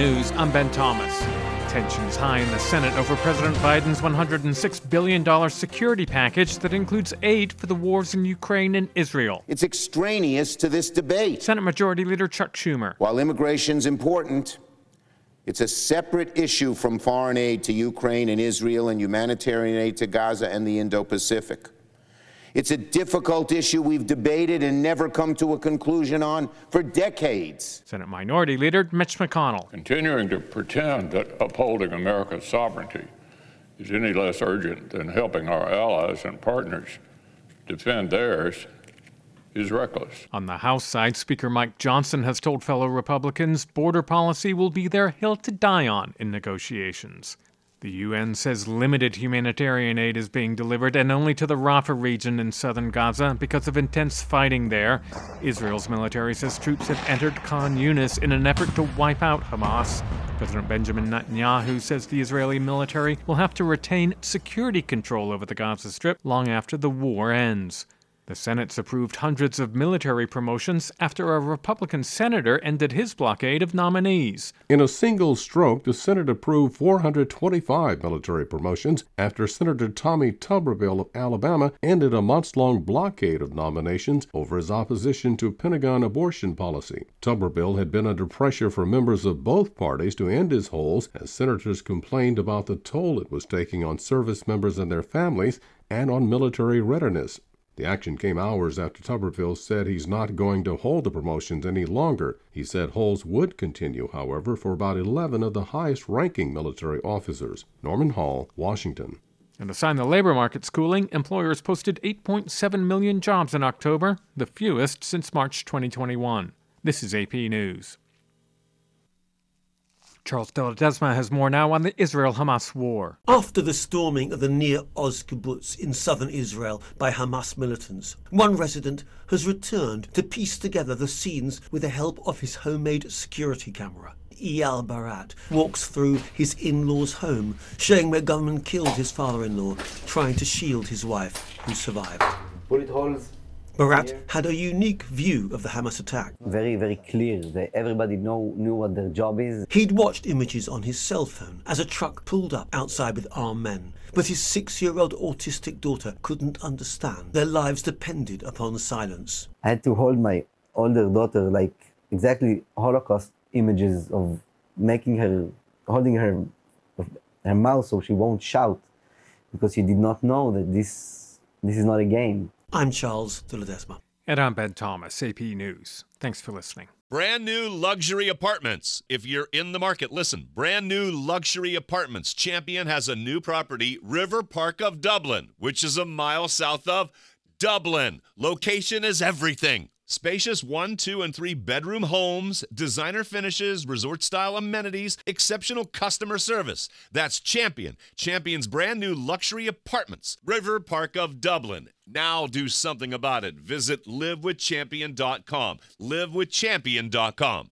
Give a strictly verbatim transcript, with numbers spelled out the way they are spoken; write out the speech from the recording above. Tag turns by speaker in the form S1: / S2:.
S1: News, I'm Ben Thomas. Tensions high in the Senate over President Biden's one hundred six billion dollars security package that includes aid for the wars in Ukraine and Israel.
S2: It's extraneous to this debate.
S1: Senate Majority Leader Chuck Schumer.
S2: While immigration's important, it's a separate issue from foreign aid to Ukraine and Israel and humanitarian aid to Gaza and the Indo-Pacific. It's a difficult issue we've debated and never come to a conclusion on for decades.
S1: Senate Minority Leader Mitch McConnell.
S3: Continuing to pretend that upholding America's sovereignty is any less urgent than helping our allies and partners defend theirs is reckless.
S1: On the House side, Speaker Mike Johnson has told fellow Republicans border policy will be their hill to die on in negotiations. The U N says limited humanitarian aid is being delivered, and only to the Rafah region in southern Gaza because of intense fighting there. Israel's military says troops have entered Khan Yunis in an effort to wipe out Hamas. President Benjamin Netanyahu says the Israeli military will have to retain security control over the Gaza Strip long after the war ends. The Senate's approved hundreds of military promotions after a Republican senator ended his blockade of nominees.
S4: In a single stroke, the Senate approved four hundred twenty-five military promotions after Senator Tommy Tuberville of Alabama ended a months-long blockade of nominations over his opposition to Pentagon abortion policy. Tuberville had been under pressure from members of both parties to end his holds as senators complained about the toll it was taking on service members and their families and on military readiness. The action came hours after Tuberville said he's not going to hold the promotions any longer. He said holds would continue, however, for about eleven of the highest-ranking military officers. Norman Hall, Washington.
S1: And a sign the labor market's cooling, employers posted eight point seven million jobs in October, the fewest since March twenty twenty-one. This is A P News. Charles De Ledesma has more now on the Israel-Hamas war.
S5: After the storming of the Nir Oz kibbutz in southern Israel by Hamas militants, one resident has returned to piece together the scenes with the help of his homemade security camera. Eyal Barat walks through his in-laws' home, showing where gunmen killed his father-in-law, trying to shield his wife, who survived.
S6: Bullet holes.
S5: Barat had a unique view of the Hamas attack.
S6: Very, very clear. That everybody know, knew what their job is.
S5: He'd watched images on his cell phone as a truck pulled up outside with armed men. But his six-year-old autistic daughter couldn't understand. Their lives depended upon silence.
S6: I had to hold my older daughter, like exactly Holocaust images of making her, holding her, her mouth so she won't shout, because she did not know that this, this is not a game.
S5: I'm Charles De Ledesma.
S1: And I'm Ben Thomas, A P News. Thanks for listening.
S7: Brand new luxury apartments. If you're in the market, listen. Brand new luxury apartments. Champion has a new property, River Park of Dublin, which is a mile south of Dublin. Location is everything. Spacious one, two, and three bedroom homes, designer finishes, resort-style amenities, exceptional customer service. That's Champion. Champion's brand new luxury apartments. River Park of Dublin. Now do something about it. Visit live with champion dot com. live with champion dot com.